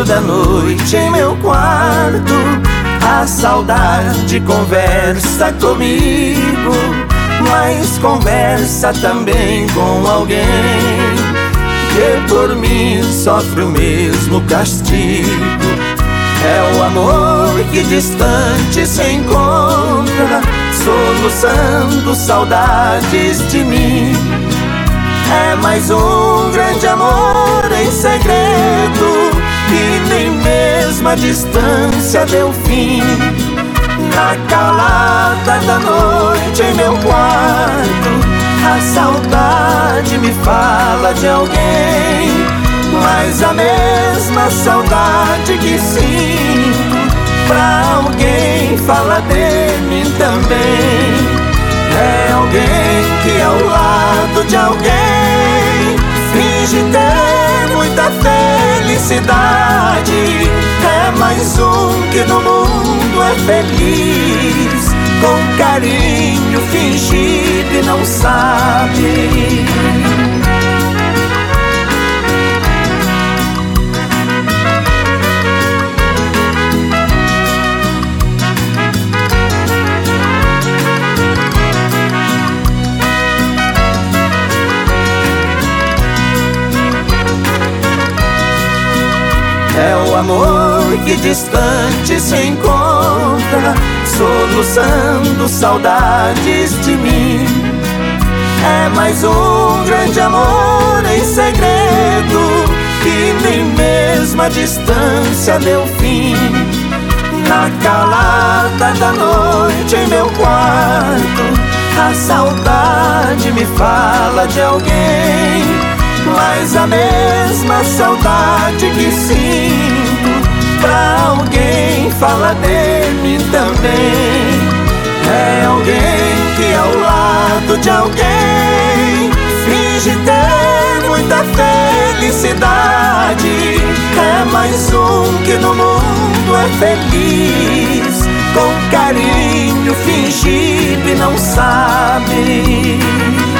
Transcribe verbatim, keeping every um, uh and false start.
meio da noite em meu quarto, a saudade conversa comigo, mas conversa também com alguém que por mim sofre o mesmo castigo. É o amor que distante se encontra, soluçando saudades de mim. É mais um grande amor em segredo, e nem mesmo a distância deu fim. Na calada da noite em meu quarto, a saudade me fala de alguém, mas a mesma saudade que sinto pra alguém fala de mim também. É alguém que ao lado de alguém finge ter muita felicidade. É mais um que no mundo é feliz, com carinho fingido e não sabe. É o amor que distante se encontra, soluçando saudades de mim. É mais um grande amor em segredo, e nem mesmo a distância deu fim. Na calada da noite em meu quarto, a saudade me fala de alguém, mas a mesma saudade que sinto pra alguém fala de mim também. É alguém que ao lado de alguém finge ter muita felicidade. É mais um que no mundo é feliz, com carinho fingido e não sabe.